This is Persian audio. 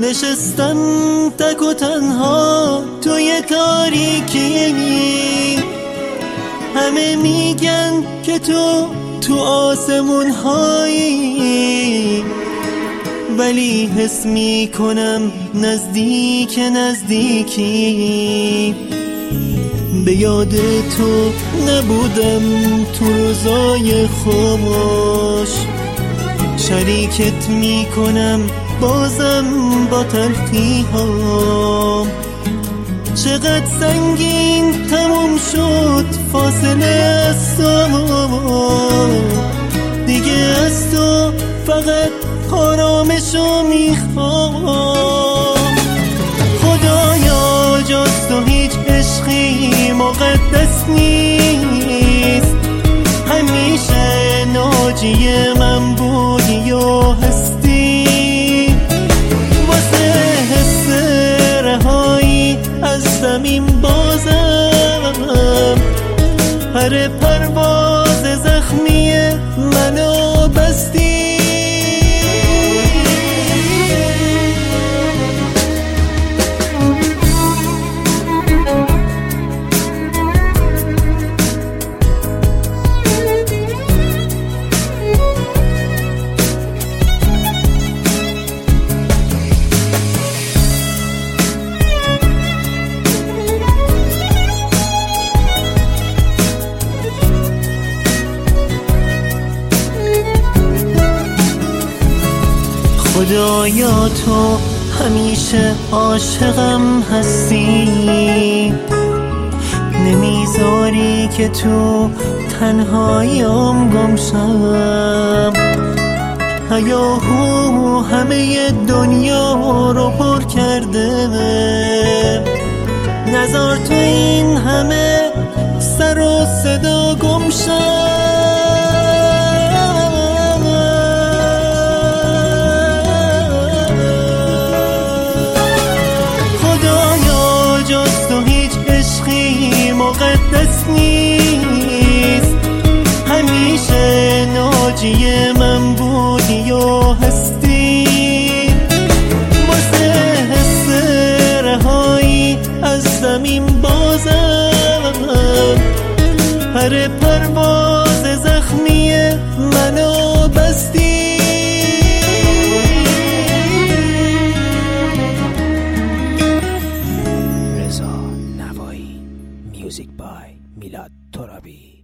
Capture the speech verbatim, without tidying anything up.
نشستم تک و تنها توی تاریکی، همه میگن که تو تو آسمون هایی، ولی حس میکنم نزدیک نزدیکی. به یاد تو نبودم تو روزای خاموش، شریکت میکنم بازم با تلخی‌هام. چقدر سنگین تموم شد فاصله از تو، دیگه از تو فقط آرامشو میخوام. خدایا جز تو هیچ عشقی مقدس نیست، همیشه ناجی من بودی و هستی. واسه حس رهایی از زمین بازم، هر پرواز زخمی منو بستی. خدایا تو همیشه عاشقم هستی، نمیذاری که تو تنهایم گم شم. هیاهو همه دنیا رو پر کرده، نذار تو این همه سر و صدا گم شم. مقدس نیست، همیشه ناجی من بودی و هستی. واسه حس رهایی از زمین بازم، هر پرواز زخمی منو بستی. Music by Milad Torabi.